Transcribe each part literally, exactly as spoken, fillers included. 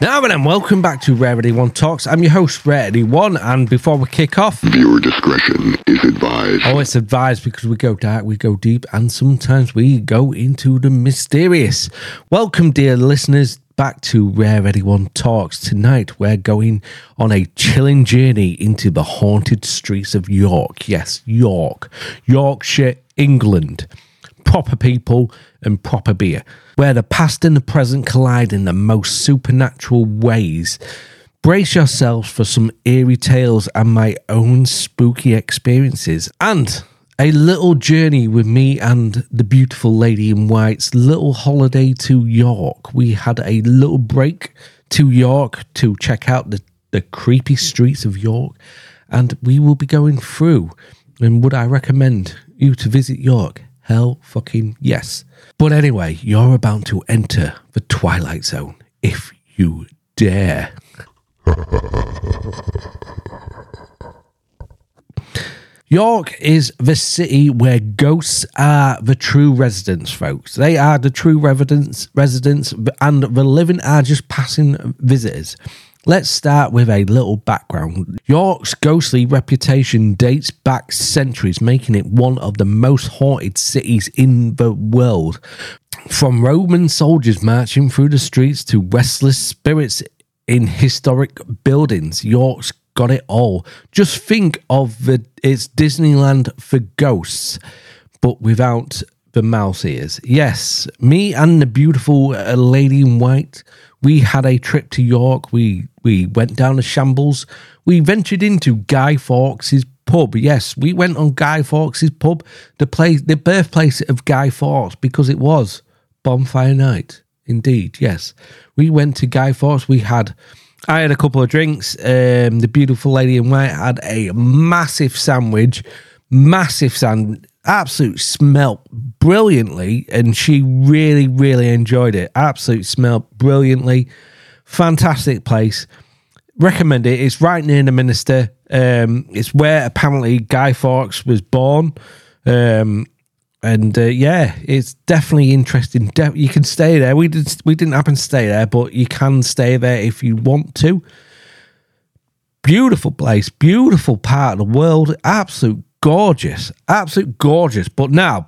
Now then, welcome back to Rarity One Talks. I'm your host, Rarity One, and before we kick off, viewer discretion is advised. Oh, it's advised because we go dark, we go deep, and sometimes we go into the mysterious. Welcome, dear listeners, back to Rarity One Talks. Tonight, we're going on a chilling journey into the haunted streets of York. Yes, York. Yorkshire, England. Proper people and proper beer, where the past and the present collide in the most supernatural ways. Brace yourselves for some eerie tales and my own spooky experiences, and a little journey with me and the beautiful lady in white's little holiday to York. We had a little break to York to check out the, the creepy streets of York, and we will be going through. And would I recommend you to visit York? Hell fucking yes. But anyway, you're about to enter the Twilight Zone, if you dare. York is the city where ghosts are the true residents, folks. They are the true residents, residents, and the living are just passing visitors. Let's start with a little background. York's ghostly reputation dates back centuries, making it one of the most haunted cities in the world. From Roman soldiers marching through the streets to restless spirits in historic buildings, York's got it all. Just think of the, its Disneyland for ghosts, but without the mouse ears. Yes, me and the beautiful uh, lady in white, we had a trip to York. We we went down to Shambles. We ventured into Guy Fawkes' pub. Yes, we went on Guy Fawkes' pub, the place, the birthplace of Guy Fawkes, because it was bonfire night. Indeed, yes. We went to Guy Fawkes. We had, I had a couple of drinks. Um, the beautiful lady in white had a massive sandwich, massive sandwich. Absolute smelt brilliantly, and she really, really enjoyed it. Absolute smelt brilliantly. Fantastic place. Recommend it. It's right near the Minster. Um, it's where apparently Guy Fawkes was born. Um, and uh, yeah, it's definitely interesting. De- you can stay there. We did. We didn't happen to stay there, but you can stay there if you want to. Beautiful place. Beautiful part of the world. Absolute gorgeous, absolute gorgeous. But now,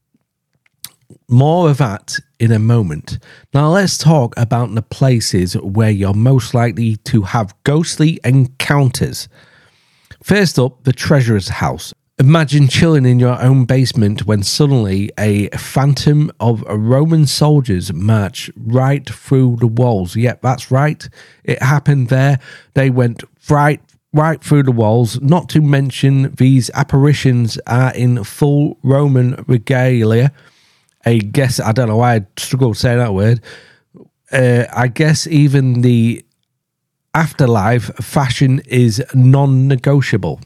more of that in a moment. Now let's talk about the places where you're most likely to have ghostly encounters. First up, the Treasurer's House. Imagine chilling in your own basement when suddenly a phantom of Roman soldiers march right through the walls. Yep, that's right. It happened there. They went right right through the walls. Not to mention, these apparitions are in full Roman regalia. I guess, I don't know why I struggle to say that word. Uh, I guess even the afterlife fashion is non-negotiable.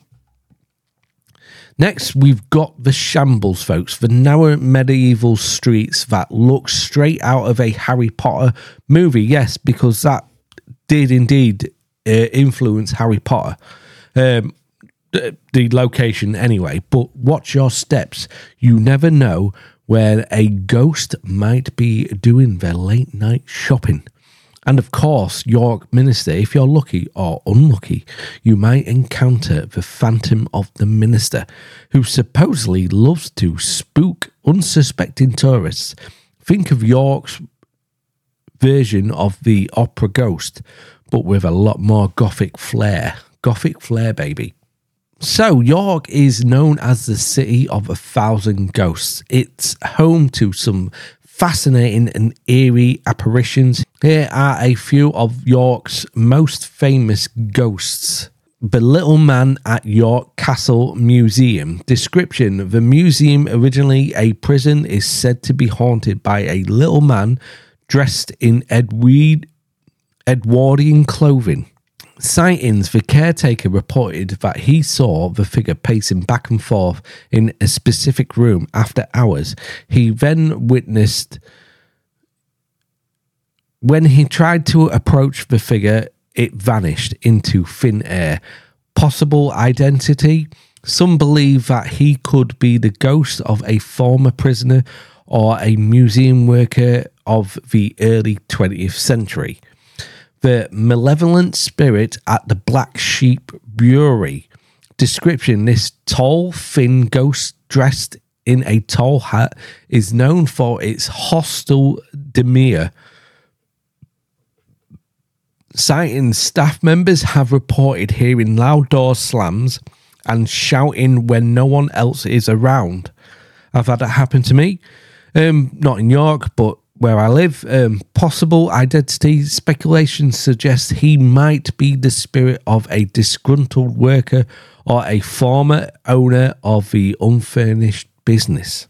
Next, we've got the Shambles, folks. The narrow medieval streets that look straight out of a Harry Potter movie. Yes, because that did indeed Uh, influence Harry Potter, um, the, the location anyway. But watch your steps. You never know where a ghost might be doing their late night shopping. And of course, York Minster, if you're lucky or unlucky, you might encounter the Phantom of the Minster, who supposedly loves to spook unsuspecting tourists. Think of York's version of the opera Ghost, but with a lot more gothic flair. Gothic flair, baby. So, York is known as the city of a thousand ghosts. It's home to some fascinating and eerie apparitions. Here are a few of York's most famous ghosts. The Little Man at York Castle Museum. Description: the museum, originally a prison, is said to be haunted by a little man dressed in Edward Edwardian clothing. Sightings: the caretaker reported that he saw the figure pacing back and forth in a specific room after hours. He then witnessed when he tried to approach the figure, it vanished into thin air. Possible identity: some believe that he could be the ghost of a former prisoner or a museum worker of the early twentieth century. The malevolent spirit at the Black Sheep Brewery. Description: this tall, thin ghost dressed in a tall hat is known for its hostile demeanor. Sightings: staff members have reported hearing loud door slams and shouting when no one else is around. I've had that happen to me. Um, not in York, but where I live. Um, possible identity speculation suggests he might be the spirit of a disgruntled worker or a former owner of the unfurnished business.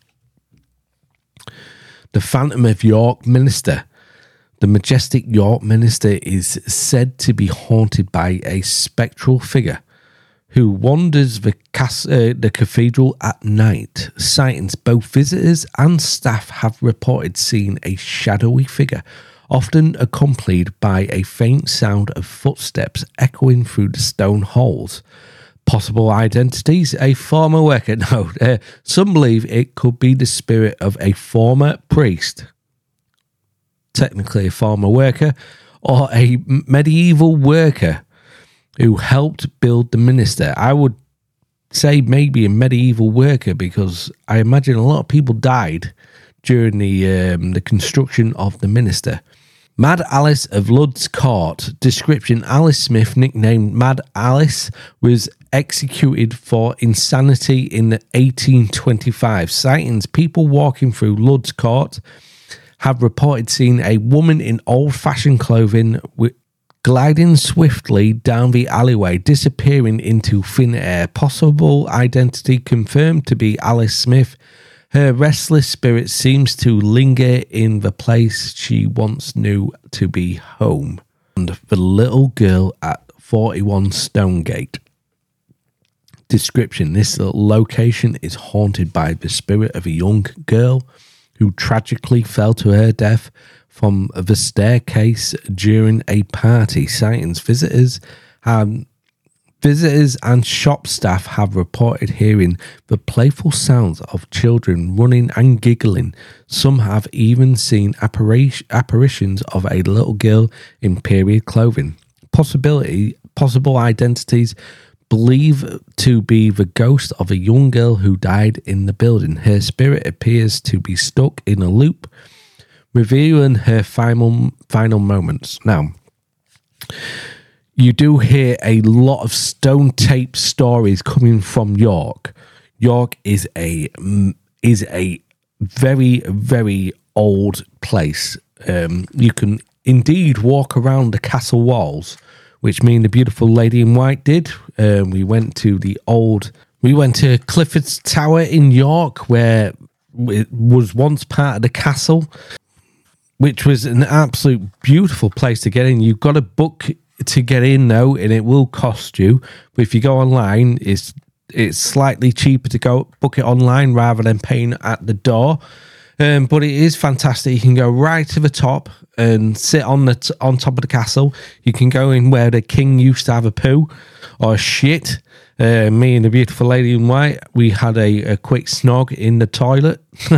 The Phantom of York Minster. The majestic York Minster is said to be haunted by a spectral figure who wanders the, cas- uh, the cathedral at night. Sightings: both visitors and staff have reported seeing a shadowy figure, often accompanied by a faint sound of footsteps echoing through the stone halls. Possible identities: a former worker. No, uh, some believe it could be the spirit of a former priest, technically a former worker, or a medieval worker who helped build the minster. I would say maybe a medieval worker, because I imagine a lot of people died during the um, the construction of the minster. Mad Alice of Lud's Court. Description: Alice Smith, nicknamed Mad Alice, was executed for insanity in eighteen twenty-five. Sightings: people walking through Lud's Court have reported seeing a woman in old-fashioned clothing with gliding swiftly down the alleyway, disappearing into thin air. Possible identity confirmed to be Alice Smith. Her restless spirit seems to linger in the place she once knew to be home. And the little girl at forty-one Stonegate. Description: this location is haunted by the spirit of a young girl who tragically fell to her death from the staircase during a party. Sightings: visitors have visitors and shop staff have reported hearing the playful sounds of children running and giggling. Some have even seen apparition, apparitions of a little girl in period clothing. Possibility possible identities: believed to be the ghost of a young girl who died in the building. Her spirit appears to be stuck in a loop, revealing her final final moments. Now, you do hear a lot of stone tape stories coming from York. York is a is a very very old place. Um, you can indeed walk around the castle walls, which me and the beautiful lady in white did. Um, we went to the old. We went to Clifford's Tower in York, where it was once part of the castle, which was an absolute beautiful place to get in. You've got to book to get in though, and it will cost you. But if you go online, it's it's slightly cheaper to go book it online rather than paying at the door. Um, but it is fantastic. You can go right to the top and sit on the t- on top of the castle. You can go in where the king used to have a poo or a shit. Uh, me and the beautiful lady in white, we had a, a quick snog in the toilet.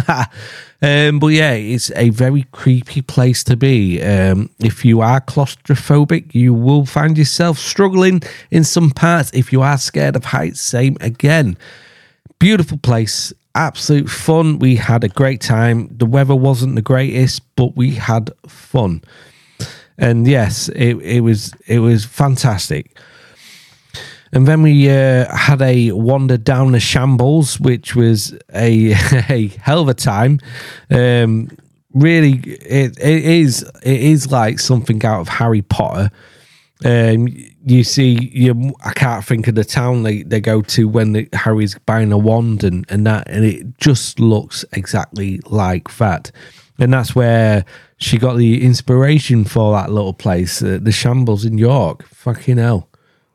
um, but yeah, it's a very creepy place to be. Um, if you are claustrophobic, you will find yourself struggling in some parts. If you are scared of heights, same again. Beautiful place, absolute fun. We had a great time. The weather wasn't the greatest, but we had fun. And yes, it, it was it was fantastic. And then we uh, had a wander down the shambles, which was a, a hell of a time. Um, really, it, it is it is like something out of Harry Potter. Um, you see, you, I can't think of the town they, they go to when the, Harry's buying a wand and, and that, and it just looks exactly like that. And that's where she got the inspiration for that little place, uh, the shambles in York. Fucking hell.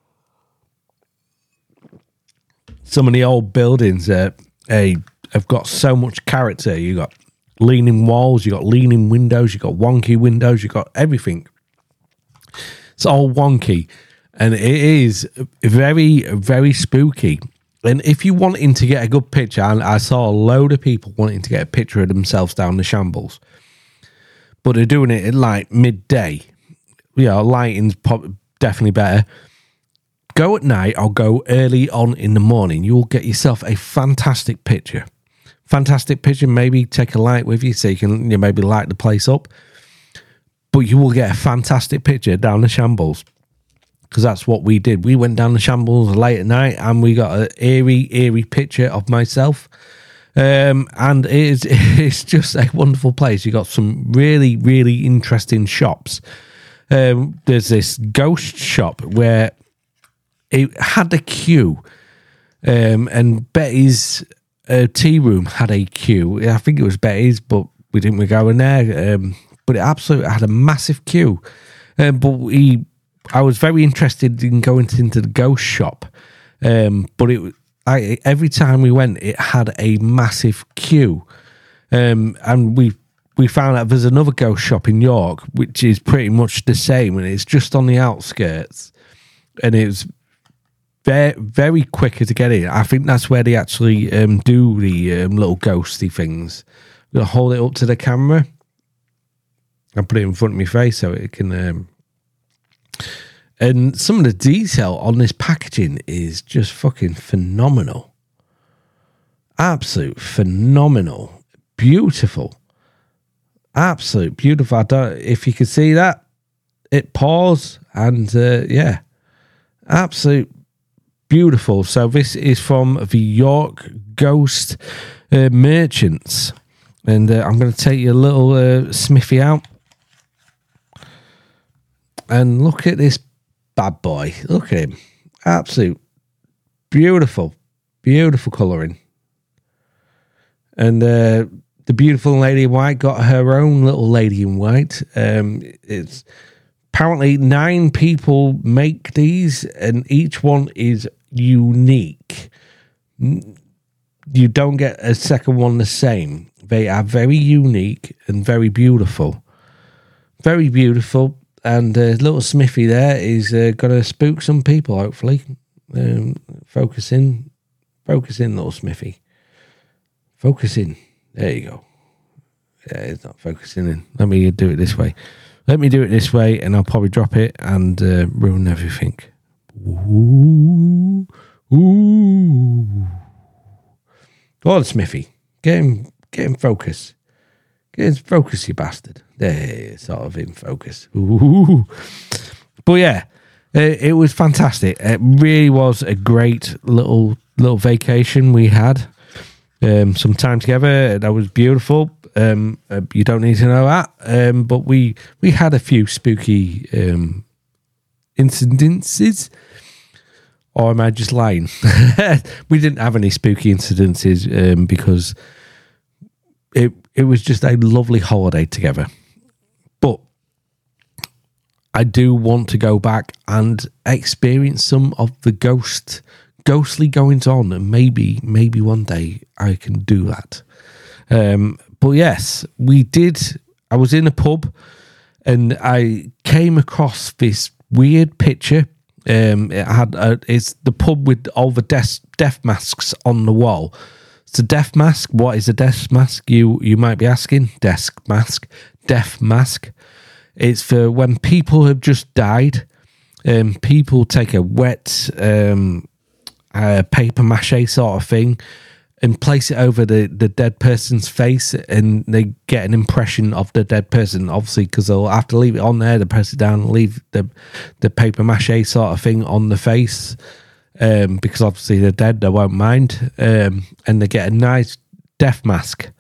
Some of the old buildings uh, uh, have got so much character. You got leaning walls, you got leaning windows, you got wonky windows, you got everything. It's all wonky, and it is very, very spooky. And if you wanting to get a good picture, and I saw a load of people wanting to get a picture of themselves down the shambles, but they're doing it at like midday. you know, lighting's pop- definitely better. Go at night or go early on in the morning. You'll get yourself a fantastic picture. Fantastic picture. Maybe take a light with you so you can you know, maybe light the place up. But you will get a fantastic picture down the Shambles. Because that's what we did. We went down the Shambles late at night and we got an eerie, eerie picture of myself. Um, and it is, it's just a wonderful place. You got some really, really interesting shops. Um, there's this ghost shop where it had a queue, um, and Betty's uh, tea room had a queue. I think it was Betty's, but we didn't go in there. Um, but it absolutely had a massive queue. Um, but we, I was very interested in going into the ghost shop. Um, but it, I, every time we went, it had a massive queue. Um, and we we found out there's another ghost shop in York, which is pretty much the same, and it's just on the outskirts. And it was very, very quicker to get in. I think that's where they actually um, do the um, little ghosty things. I'm going to hold it up to the camera and put it in front of my face so it can... Um... And some of the detail on this packaging is just fucking phenomenal. Absolute phenomenal. Beautiful. Absolute beautiful. I don't, if you can see that, it pours and uh, yeah, absolute beautiful. So this is from the York Ghost uh, Merchants, and uh, I'm going to take your little uh, Smithy out and look at this bad boy. Look at him. Absolute beautiful, beautiful colouring. And uh, the beautiful lady in white got her own little lady in white. Um, it's apparently nine people make these, and each one is unique. You don't get a second one the same. They are very unique and very beautiful. Very beautiful. And uh, little Smithy there is uh, going to spook some people, hopefully. Um, focus in. Focus in, little Smithy. Focus in. There you go. Yeah, it's not focusing in. Let me do it this way. Let me do it this way, and I'll probably drop it and uh, ruin everything. Ooh. Ooh. Go on, Smithy. Get him, get him focus. Get him focus, you bastard. There, sort of in focus. Ooh. But yeah, it, it was fantastic. It really was a great little little vacation we had. Um, some time together. That was beautiful. Um, uh, you don't need to know that. Um, but we we had a few spooky um, incidences. Or am I just lying? We didn't have any spooky incidences um, because it it was just a lovely holiday together. But I do want to go back and experience some of the ghost ghostly goings on, and maybe maybe one day I can do that. Um, but yes, we did. I was in a pub and I came across this weird picture. Um, it had a, it's the pub with all the death, death masks on the wall. It's a death mask. What is a death mask? You you might be asking. Death mask, death mask. It's for when people have just died. Um, people take a wet um, uh, paper mache sort of thing and place it over the, the dead person's face, and they get an impression of the dead person, obviously, because they'll have to leave it on there, they press it down, and leave the, the paper mache sort of thing on the face, um, because obviously they're dead, they won't mind, um, and they get a nice death mask.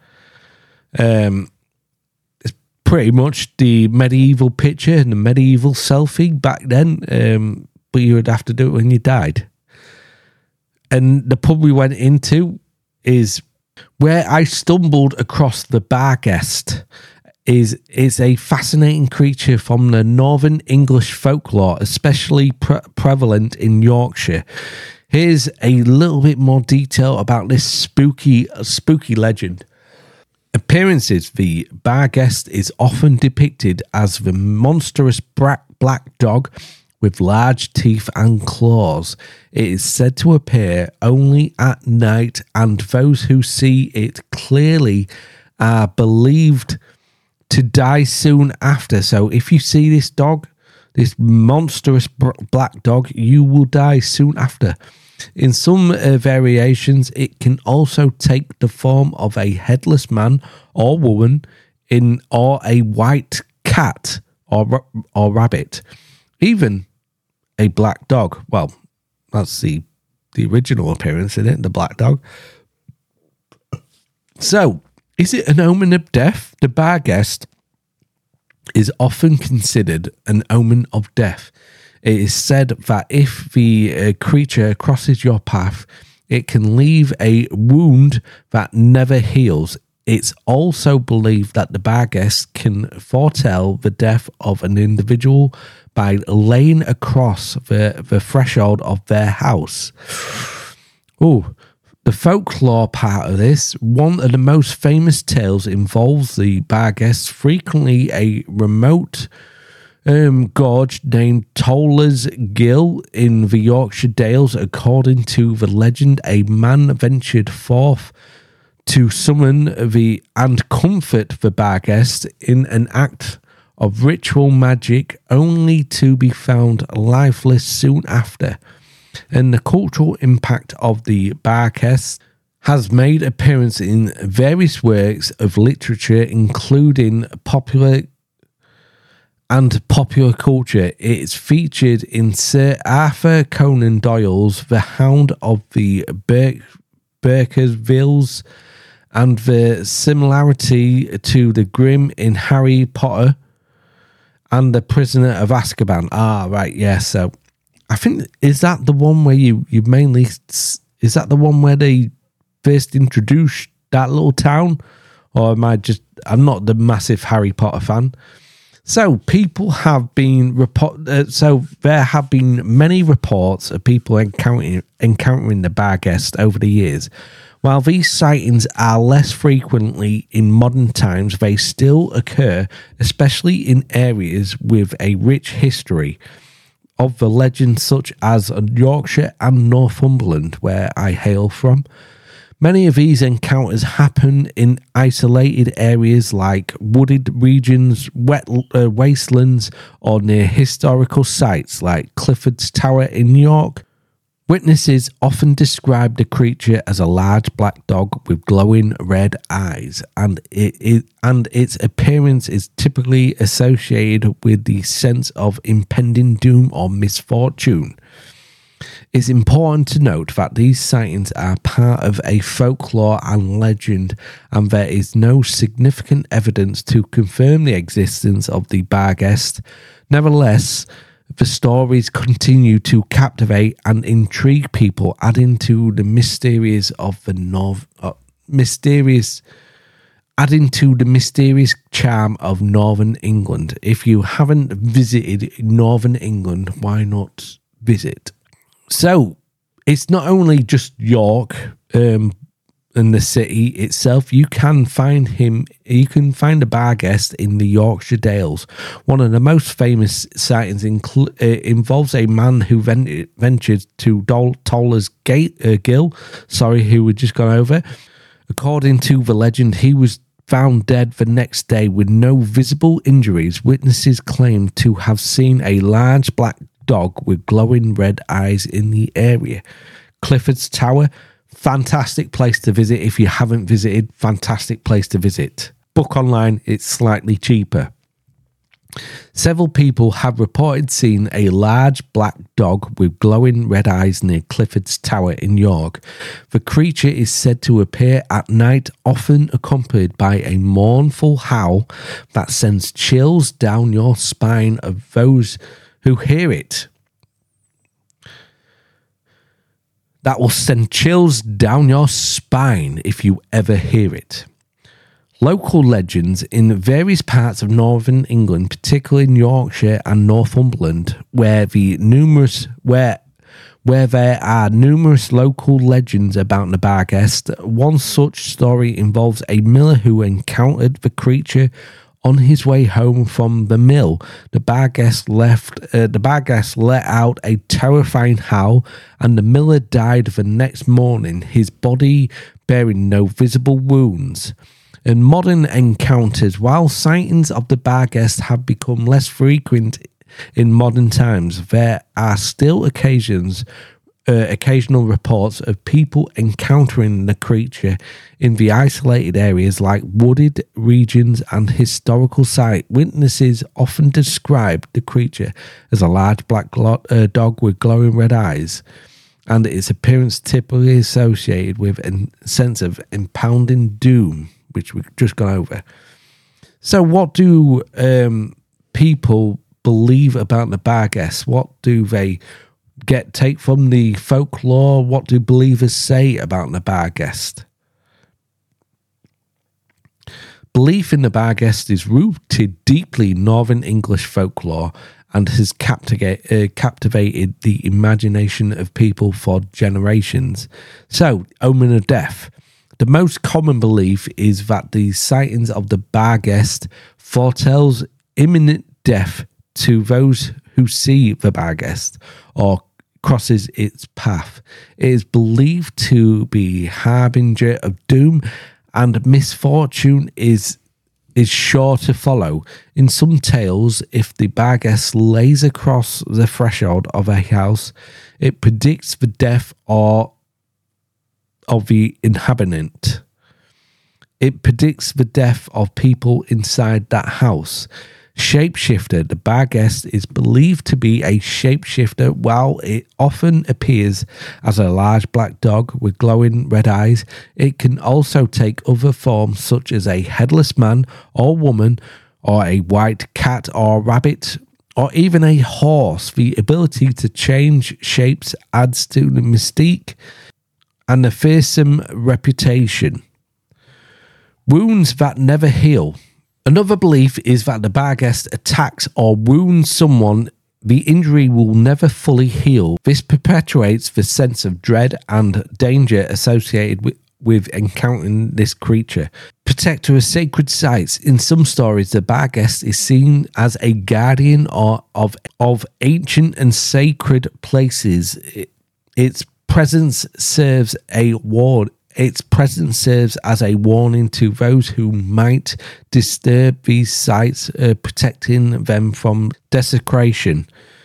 Um, it's pretty much the medieval picture and the medieval selfie back then, um, but you would have to do it when you died. And the pub we went into is where I stumbled across the Barghest. Is is a fascinating creature from the Northern English folklore, especially pre- prevalent in Yorkshire. Here's a little bit more detail about this spooky spooky legend. Appearances: the Barghest is often depicted as the monstrous black black dog with large teeth and claws. It is said to appear only at night, and those who see it clearly are believed to die soon after. So if you see this dog, this monstrous black dog, you will die soon after. In some uh, variations, it can also take the form of a headless man or woman, in or a white cat or or rabbit, even a black dog. Well, that's the the original appearance, isn't it? The black dog. So, is it an omen of death? The Barghest is often considered an omen of death. It is said that if the uh, creature crosses your path, it can leave a wound that never heals. It's also believed that the Barghest can foretell the death of an individual by laying across the, the threshold of their house. Oh, the folklore part of this, one of the most famous tales involves the Barghest, frequently a remote um, gorge named Toller's Gill in the Yorkshire Dales. According to the legend, a man ventured forth to summon the and comfort the Barghest in an act of ritual magic, only to be found lifeless soon after. And the cultural impact of the Barghest has made appearance in various works of literature, including popular and popular culture. It is featured in Sir Arthur Conan Doyle's The Hound of the Ber- Baskervilles, and the similarity to the Grimm in Harry Potter and The Prisoner of Azkaban. Ah, right, yeah. So I think, is that the one where you, you mainly, is that the one where they first introduced that little town? Or am I just, I'm not the massive Harry Potter fan. So people have been, report, uh, so there have been many reports of people encountering, encountering the Barghest over the years. While these sightings are less frequently in modern times, they still occur, especially in areas with a rich history of the legends, such as Yorkshire and Northumberland, where I hail from. Many of these encounters happen in isolated areas like wooded regions, wet uh, wastelands, or near historical sites like Clifford's Tower in York. Witnesses often describe the creature as a large black dog with glowing red eyes, and it, it and its appearance is typically associated with the sense of impending doom or misfortune. It's important to note that these sightings are part of a folklore and legend, and there is no significant evidence to confirm the existence of the Barghest. Nevertheless, the stories continue to captivate and intrigue people, adding to the mysterious of the North, uh, mysterious, adding to the mysterious charm of Northern England. If you haven't visited Northern England, why not visit? So, it's not only just York um, and the city itself. You can find him, you can find the Barghest in the Yorkshire Dales. One of the most famous sightings inclu- uh, involves a man who ven- ventured to Dol- Toller's Gate, uh, Gill, sorry, who we just gone over. According to the legend, he was found dead the next day with no visible injuries. Witnesses claim to have seen a large black dog with glowing red eyes in the area. Clifford's Tower, fantastic place to visit. If you haven't visited, fantastic place to visit. Book online, it's slightly cheaper. Several people have reported seeing a large black dog with glowing red eyes near Clifford's Tower in York. The creature is said to appear at night, often accompanied by a mournful howl that sends chills down your spine of those who hear it. That will send chills down your spine if you ever hear it. Local legends in various parts of northern England, particularly in Yorkshire and Northumberland, where the numerous where where there are numerous local legends about the Barghest. One such story involves a miller who encountered the creature on his way home from the mill. The Barghest left. Uh, the Barghest let out a terrifying howl, and the miller died the next morning, his body bearing no visible wounds. In modern encounters, while sightings of the Barghest have become less frequent in modern times, there are still occasions, uh, occasional reports of people encountering the creature in the isolated areas like wooded regions and historical sites. Witnesses often describe the creature as a large black glo- uh, dog with glowing red eyes, and its appearance typically associated with a sense of impounding doom, which we've just gone over. So what do um, people believe about the Barghest? What do they get take from the folklore? What do believers say about the Barghest? Belief in the Barghest is rooted deeply in Northern English folklore and has captivate, uh, captivated the imagination of people for generations. So, omen of death. The most common belief is that the sightings of the Barghest foretells imminent death to those who see the Barghest or crosses its path. It is believed to be harbinger of doom, and misfortune is is sure to follow. In some tales, if the Barghest lays across the threshold of a house, it predicts the death or of the inhabitant. It predicts the death of people inside that house. Shapeshifter. The Barghest is believed to be a shapeshifter. While it often appears as a large black dog with glowing red eyes, it can also take other forms such as a headless man or woman, or a white cat or rabbit, or even a horse. The ability to change shapes adds to the mystique and the fearsome reputation. Wounds that never heal. Another belief is that the Barghest attacks or wounds someone, the injury will never fully heal. This perpetuates the sense of dread and danger associated with, with encountering this creature. Protector of sacred sites. In some stories, the Barghest is seen as a guardian or of, of ancient and sacred places. It, its presence serves a ward. Its presence serves as a warning to those who might disturb these sites, uh, protecting them from desecration.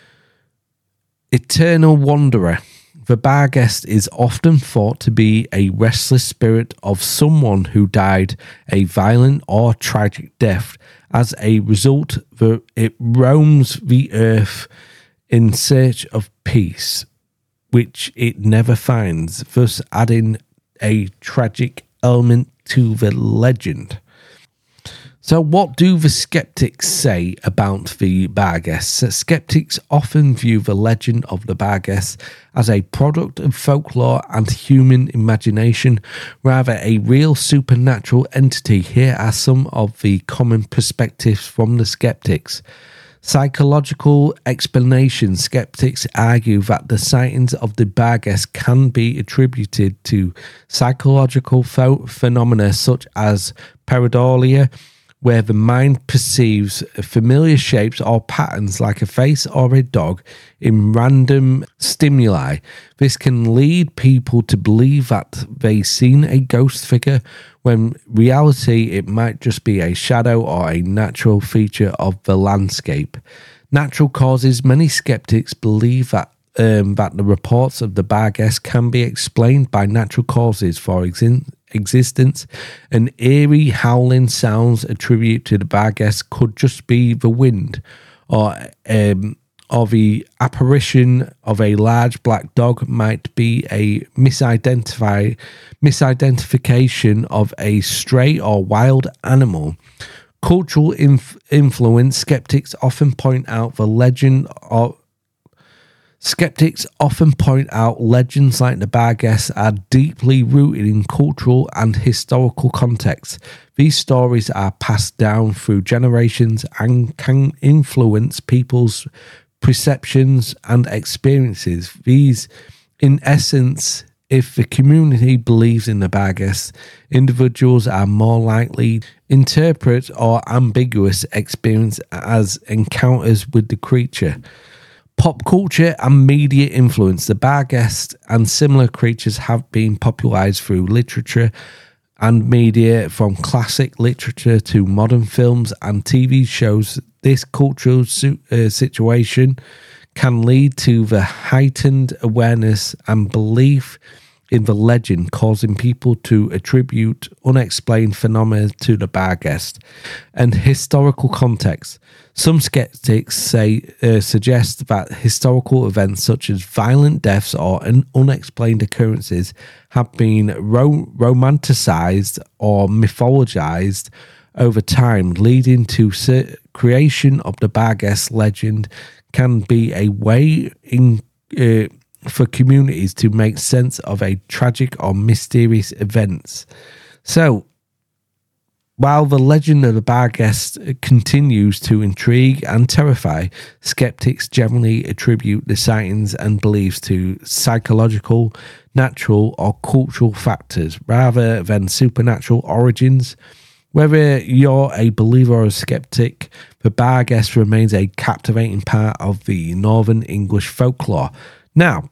Eternal Wanderer. The Barghest is often thought to be a restless spirit of someone who died a violent or tragic death. As a result, the, it roams the earth in search of peace, which it never finds, thus adding a tragic element to the legend. So what do the skeptics say about the Barghest? Skeptics often view the legend of the Barghest as a product of folklore and human imagination, rather a real supernatural entity. Here are some of the common perspectives from the skeptics. Psychological explanation. Skeptics argue that the sightings of the Barghest can be attributed to psychological ph- phenomena such as pareidolia, where the mind perceives familiar shapes or patterns like a face or a dog in random stimuli. This can lead people to believe that they've seen a ghost figure, when reality it might just be a shadow or a natural feature of the landscape. Natural causes. Many skeptics believe that um, that the reports of the Barghest can be explained by natural causes. For example, existence. An eerie howling sounds attributed to the Barghest could just be the wind, or um, or the apparition of a large black dog might be a misidentify misidentification of a stray or wild animal. Cultural inf- influence. Skeptics often point out the legend of Skeptics often point out legends like the Barghest are deeply rooted in cultural and historical context. These stories are passed down through generations and can influence people's perceptions and experiences. These, in essence, if the community believes in the Barghest, individuals are more likely to interpret or ambiguous experience as encounters with the creature. Pop culture and media influence. The Barghest and similar creatures have been popularized through literature, and media, from classic literature to modern films and T V shows. This cultural su- uh, situation can lead to the heightened awareness and belief in the legend, causing people to attribute unexplained phenomena to the Barghest. And historical context. Some skeptics say uh, suggest that historical events such as violent deaths or un- unexplained occurrences have been ro- romanticized or mythologized over time, leading to ser- creation of the Barghest legend can be a way in uh, for communities to make sense of a tragic or mysterious events. So, while the legend of the Barghest continues to intrigue and terrify, skeptics generally attribute the sightings and beliefs to psychological, natural, or cultural factors rather than supernatural origins. Whether you're a believer or a skeptic, the Barghest remains a captivating part of the Northern English folklore. Now,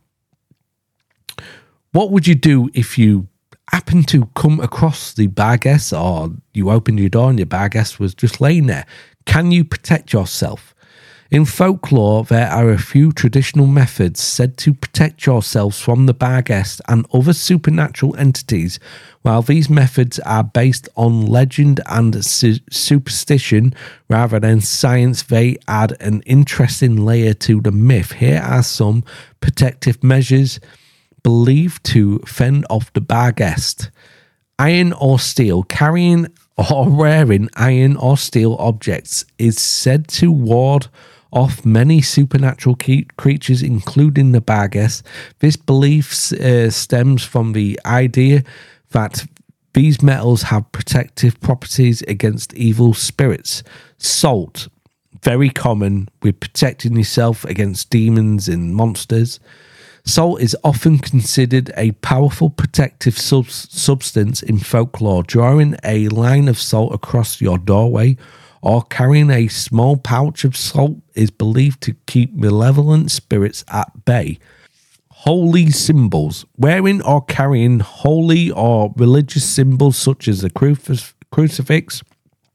what would you do if you happened to come across the Barghest, or you opened your door and your Barghest was just laying there? Can you protect yourself? In folklore, there are a few traditional methods said to protect yourselves from the Barghest and other supernatural entities. While these methods are based on legend and su- superstition rather than science, they add an interesting layer to the myth. Here are some protective measures believed to fend off the Barghest. Iron or steel. Carrying or wearing iron or steel objects is said to ward off many supernatural ke- creatures, including the Barghest. This belief uh, stems from the idea that these metals have protective properties against evil spirits. Salt, very common with protecting yourself against demons and monsters. Salt is often considered a powerful protective sub- substance in folklore. Drawing a line of salt across your doorway or carrying a small pouch of salt is believed to keep malevolent spirits at bay. Holy symbols. Wearing or carrying holy or religious symbols such as a crucif- crucifix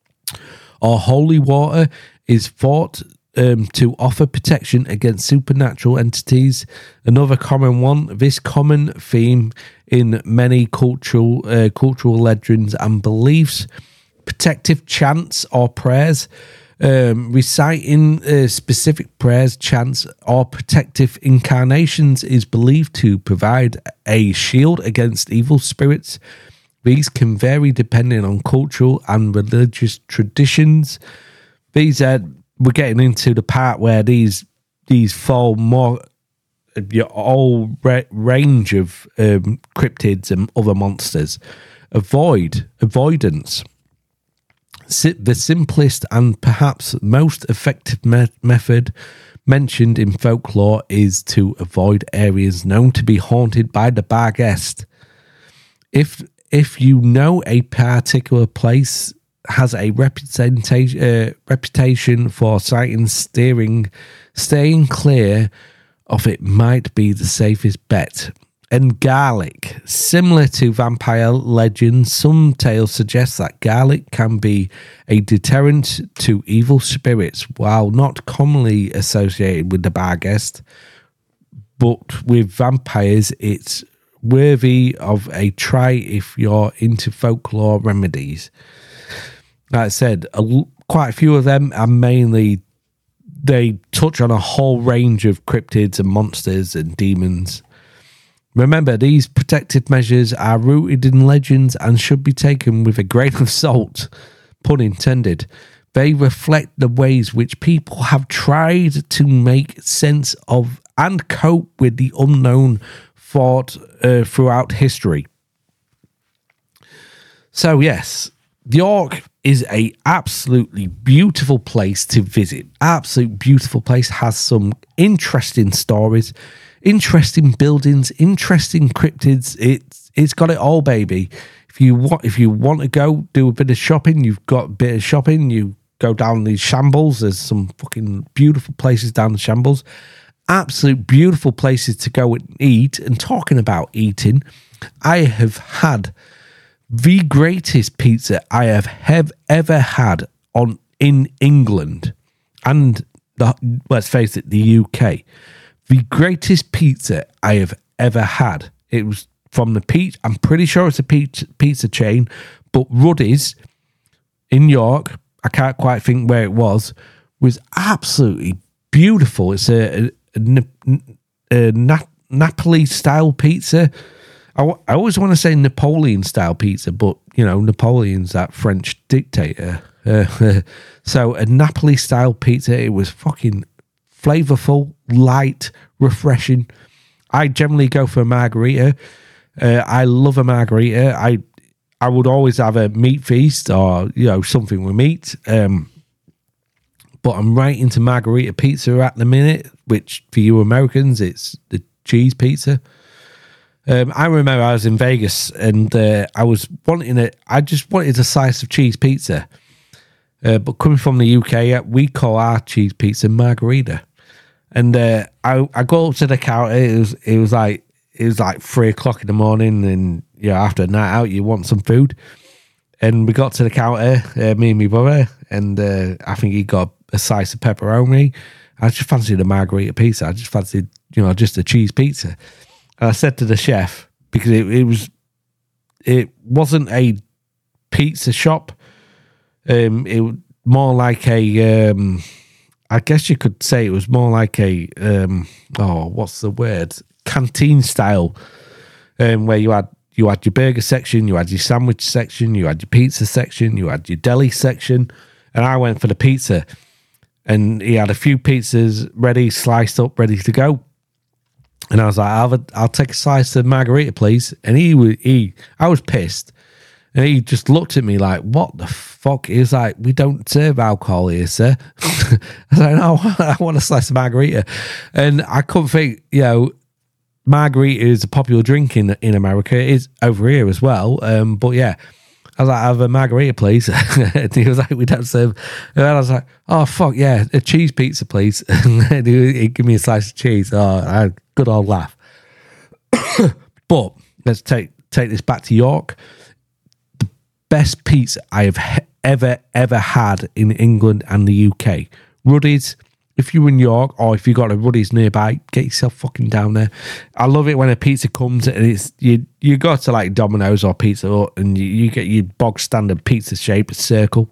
or holy water is thought Um, to offer protection against supernatural entities. Another common one, this common theme in many cultural uh, cultural legends and beliefs, protective chants or prayers, um, reciting uh, specific prayers, chants, or protective incarnations is believed to provide a shield against evil spirits. These can vary depending on cultural and religious traditions. These are We're getting into the part where these these fall more your whole re- range of um, cryptids and other monsters. Avoid avoidance. Si- the simplest and perhaps most effective me- method mentioned in folklore is to avoid areas known to be haunted by the Barghest. If if you know a particular place has a reputation uh, reputation for sighting, steering, staying clear of it might be the safest bet. And garlic. Similar to vampire legends, some tales suggest that garlic can be a deterrent to evil spirits. While not commonly associated with the Barghest, but with vampires, it's worthy of a try if you're into folklore remedies. Like I said, a, quite a few of them are mainly, they touch on a whole range of cryptids and monsters and demons. Remember, these protective measures are rooted in legends and should be taken with a grain of salt, pun intended. They reflect the ways which people have tried to make sense of and cope with the unknown thought uh, throughout history. So yes, York is a absolutely beautiful place to visit. Absolute beautiful place. Has some interesting stories, interesting buildings, interesting cryptids. It's it's got it all, baby. If you want, if you want to go do a bit of shopping, you've got a bit of shopping. You go down these shambles. There's some fucking beautiful places down the shambles. Absolute beautiful places to go and eat. And talking about eating, I have had the greatest pizza I have have ever had on in England and the, let's face it, the U K. The greatest pizza I have ever had. It was from the pizza. I'm pretty sure it's a pizza, pizza chain, but Ruddy's in York, I can't quite think where it was, was absolutely beautiful. It's a, a, a, a Na- Napoli style pizza. I, w- I always want to say Napoleon style pizza, but you know, Napoleon's that French dictator. Uh, so a Napoli style pizza. It was fucking flavorful, light, refreshing. I generally go for a margarita. Uh, I love a margarita. I I would always have a meat feast or, you know, something with meat. Um, but I'm right into margarita pizza at the minute, which for you Americans, it's the cheese pizza. Um, I remember I was in Vegas and uh, I was wanting it. I just wanted a slice of cheese pizza. Uh, but coming from the U K, we call our cheese pizza margarita. And uh, I I go up to the counter. It was it was like it was like three o'clock in the morning, and you know, after a night out, you want some food. And we got to the counter, uh, me and my brother, and uh, I think he got a slice of pepperoni. I just fancied a margarita pizza. I just fancied, you know, just a cheese pizza. And I said to the chef, because it, it was it wasn't a pizza shop. Um, it was more like a. Um, I guess you could say it was more like a, um, oh, what's the word? Canteen style, um, where you had you had your burger section, you had your sandwich section, you had your pizza section, you had your deli section, and I went for the pizza. And he had a few pizzas ready, sliced up, ready to go. And I was like, I'll, I'll take a slice of margarita, please. And he was, he, I was pissed. And he just looked at me like, what the fuck? He was like, we don't serve alcohol here, sir. I was like, no, I want a slice of margarita. And I couldn't think, you know, margarita is a popular drink in, in America. It is over here as well. Um, but yeah, I was like, I have a margarita, please. And he was like, we don't serve. And I was like, oh, fuck, yeah, a cheese pizza, please. And he, he gave me a slice of cheese. Oh, I had a good old laugh. But let's take take this back to York. Best pizza I have he- ever, ever had in England and the U K. Ruddy's, if you're in York or if you've got a Ruddy's nearby, get yourself fucking down there. I love it when a pizza comes and it's, you you go to like Domino's or Pizza Hut and you, you get your bog standard pizza shape, a circle.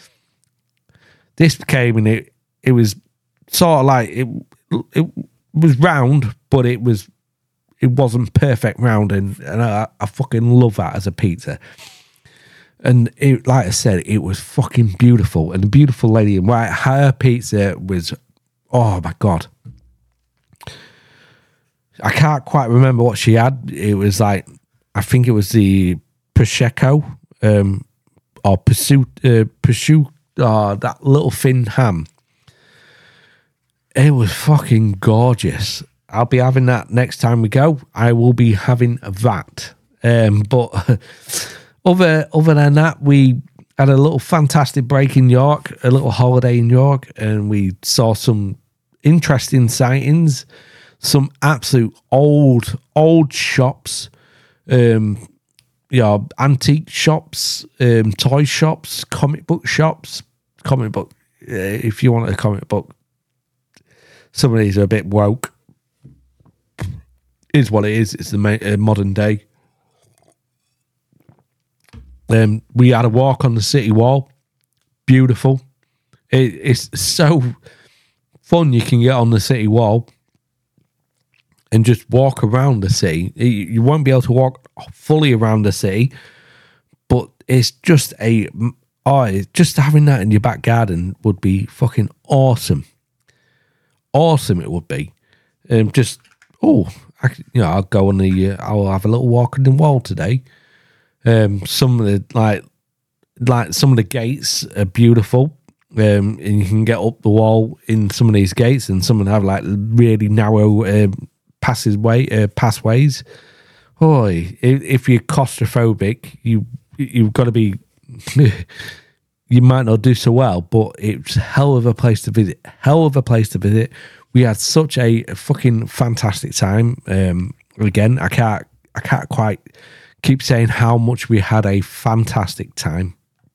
This came and it, it was sort of like, it, it was round, but it was, it wasn't perfect round, and, and I, I fucking love that as a pizza. And it, like I said, it was fucking beautiful. And the beautiful lady in white, her pizza was, oh my God. I can't quite remember what she had. It was like, I think it was the prosciutto, um, or prosciutto, uh, prosciutto, oh, that little thin ham. It was fucking gorgeous. I'll be having that next time we go. I will be having that. Um, but... Other other than that, we had a little fantastic break in York, a little holiday in York, and we saw some interesting sightings, some absolute old, old shops, um, you know, antique shops, um, toy shops, comic book shops, comic book, uh, if you want a comic book. Some of these are a bit woke. It is what it is. It's the ma- uh, modern day. Um, we had a walk on the city wall. Beautiful. It, it's so fun. You can get on the city wall and just walk around the city. You won't be able to walk fully around the city, but it's just a oh, just having that in your back garden would be fucking awesome. Awesome, it would be. Um, just oh, I, you know, I'll go on the. Uh, I'll have a little walk on the wall today. Um, some of the like, like some of the gates are beautiful, um, and you can get up the wall in some of these gates, and some of them have like really narrow um, passageway, uh, passways. Oh, if, if you're claustrophobic, you you've got to be. You might not do so well, but it's a hell of a place to visit. Hell of a place to visit. We had such a fucking fantastic time. Um, again, I can't, I can't quite keep saying how much we had a fantastic time.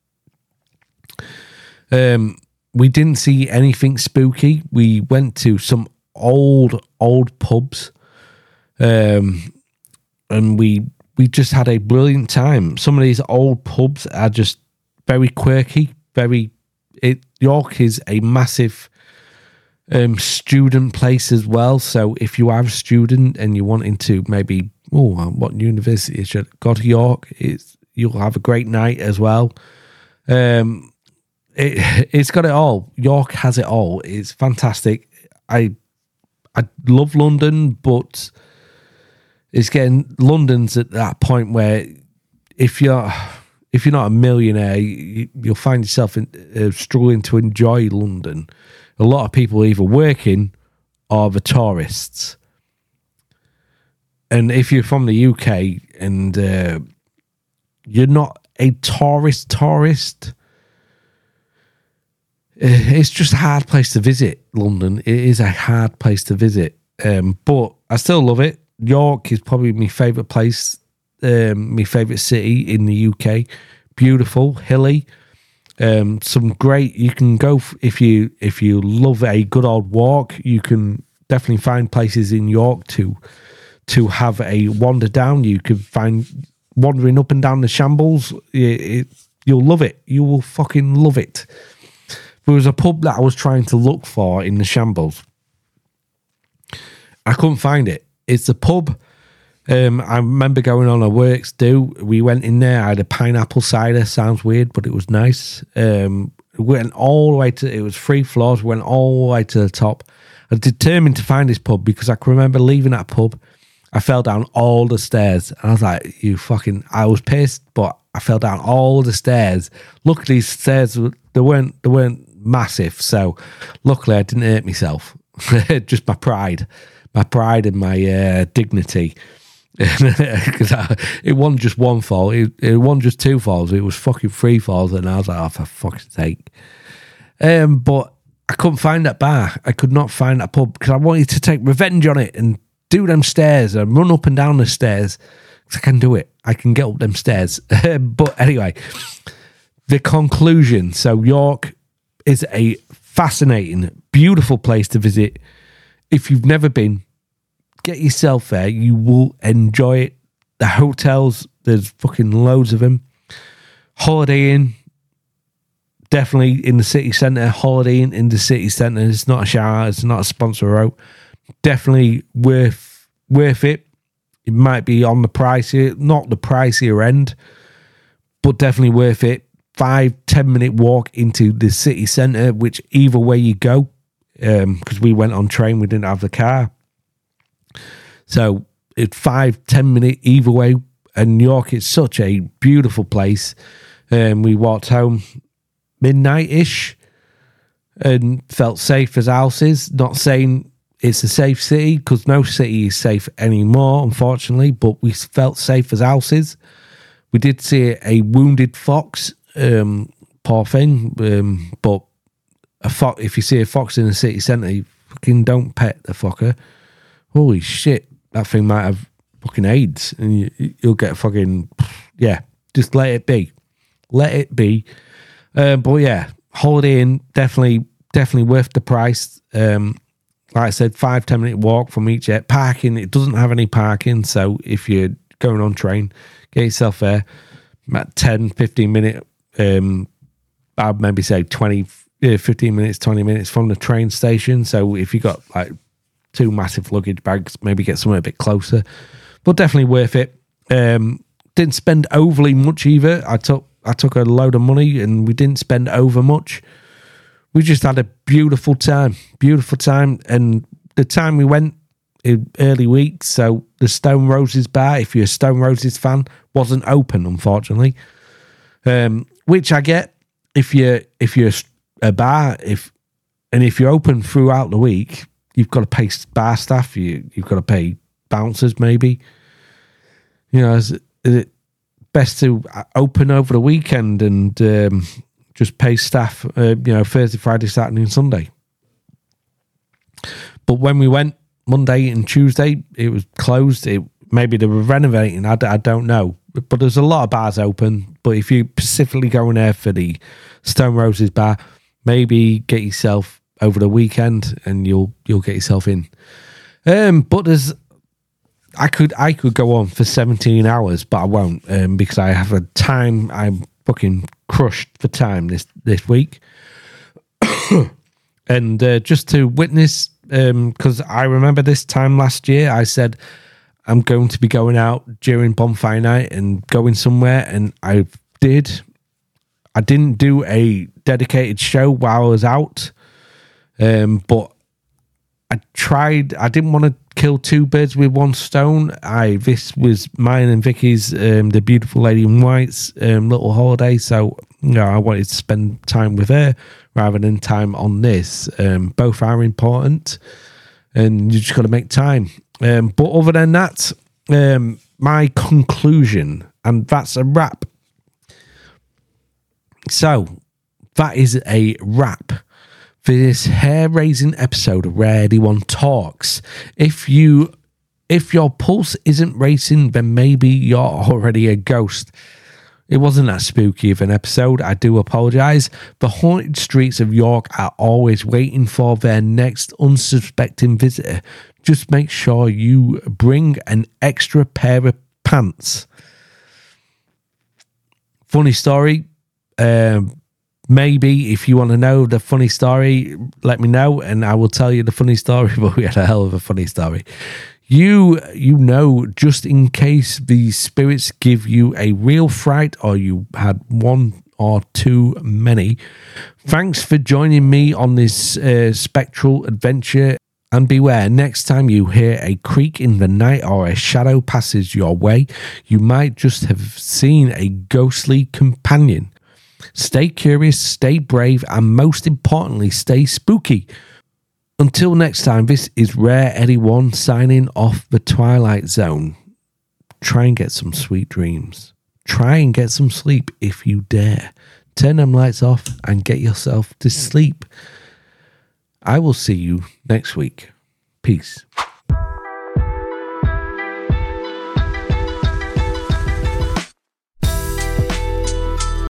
Um, we didn't see anything spooky. We went to some old, old pubs, um, and we we just had a brilliant time. Some of these old pubs are just very quirky, very. It York is a massive um, student place as well. So if you are a student and you're wanting to maybe, oh, what university should go to York? It's you'll have a great night as well. Um, it it's got it all. York has it all. It's fantastic. I I love London, but it's getting London's at that point where if you're if you're not a millionaire, you, you'll find yourself in, uh, struggling to enjoy London. A lot of people are either working or the tourists. And if you're from the U K and uh, you're not a tourist tourist, it's just a hard place to visit, London. It is a hard place to visit. Um, but I still love it. York is probably my favourite place, um, my favourite city in the U K. Beautiful, hilly. Um, some great, you can go, f- if you if you love a good old walk, you can definitely find places in York to to have a wander down. You can find wandering up and down the Shambles. It, it, you'll love it. You will fucking love it. There was a pub that I was trying to look for in the Shambles. I couldn't find it. It's a pub. Um, I remember going on a works do. We went in there. I had a pineapple cider. Sounds weird, but it was nice. Um, we went all the way to. It was three floors. We went all the way to the top. I was determined to find this pub because I can remember leaving that pub. I fell down all the stairs, and I was like, "You fucking!" I was pissed, but I fell down all the stairs. Luckily, stairs they weren't they weren't massive, so luckily I didn't hurt myself. Just my pride, my pride and my uh, dignity. Because it wasn't just one fall, it, it wasn't just two falls, it was fucking three falls, and I was like, oh, for fuck's sake. Um, but I couldn't find that bar. I could not find that pub because I wanted to take revenge on it and do them stairs and run up and down the stairs. Because I can do it. I can get up them stairs. But anyway, the conclusion. So York is a fascinating, beautiful place to visit. If you've never been, get yourself there. You will enjoy it. The hotels, there's fucking loads of them. Holiday Inn, definitely in the city centre. Holiday Inn in the city centre. It's not a shower. It's not a sponsor out. Definitely worth worth it. It might be on the pricier, not the pricier end, but definitely worth it. Five, ten minute walk into the city centre, which either way you go, because um, we went on train, we didn't have the car. So it's five, ten minute either way. And York is such a beautiful place. Um, we walked home midnight-ish and felt safe as houses. Not saying it's a safe city, because no city is safe anymore, unfortunately, but we felt safe as houses. We did see a wounded fox, um, poor thing, um, but a fo- if you see a fox in the city centre, you fucking don't pet the fucker. Holy shit, that thing might have fucking AIDS, and you, you'll get fucking, yeah, just let it be. Let it be. Um, but yeah, Holiday Inn, definitely, definitely worth the price. Um, like I said, five, ten minute walk from each end. Parking, it doesn't have any parking, so if you're going on train, get yourself there. About ten, fifteen minute, um, I'd maybe say twenty, fifteen minutes, twenty minutes from the train station. So if you got like two massive luggage bags, maybe get somewhere a bit closer, but definitely worth it. Um, didn't spend overly much either. I took I took a load of money and we didn't spend over much. We just had a beautiful time, beautiful time. And the time we went in early week, so the Stone Roses bar, if you're a Stone Roses fan, wasn't open, unfortunately. Um, which I get if you're if you're a bar, if and if you're open throughout the week, you've got to pay bar staff. You you've got to pay bouncers, maybe. You know, is it, is it best to open over the weekend and um, just pay staff? Uh, you know, Thursday, Friday, Saturday, and Sunday. But when we went Monday and Tuesday, it was closed. It maybe they were renovating. I, I don't know. but there's a lot of bars open. But if you specifically go in there for the Stone Roses bar, maybe get yourself over the weekend and you'll you'll get yourself in. Um, but there's, I could I could go on for seventeen hours, but I won't um, because I have a time. I'm fucking crushed for time this this week, and uh, just to witness, because um, I remember this time last year, I said I'm going to be going out during bonfire night and going somewhere, and I did. I didn't do a dedicated show while I was out, um, but I tried. I didn't want to kill two birds with one stone. I this was mine and Vicky's, um, the beautiful lady in white's um, little holiday. So you know, I wanted to spend time with her rather than time on this. Um, both are important, and you just got to make time. Um, but other than that, um, my conclusion, and that's a wrap. So that is a wrap for this hair-raising episode of Rare eighty-one Talks. If you, if your pulse isn't racing, then maybe you're already a ghost. It wasn't that spooky of an episode. I do apologise. The haunted streets of York are always waiting for their next unsuspecting visitor. Just make sure you bring an extra pair of pants. Funny story. Um, maybe if you want to know the funny story, let me know and I will tell you the funny story. But we had a hell of a funny story. You, you know, just in case the spirits give you a real fright or you had one or too many. Thanks for joining me on this uh, spectral adventure. And beware, next time you hear a creak in the night or a shadow passes your way, you might just have seen a ghostly companion. Stay curious, stay brave, and most importantly, stay spooky. Until next time, this is Rare eighty-one signing off the Twilight Zone. Try and get some sweet dreams. Try and get some sleep if you dare. Turn them lights off and get yourself to sleep. I will see you next week. Peace.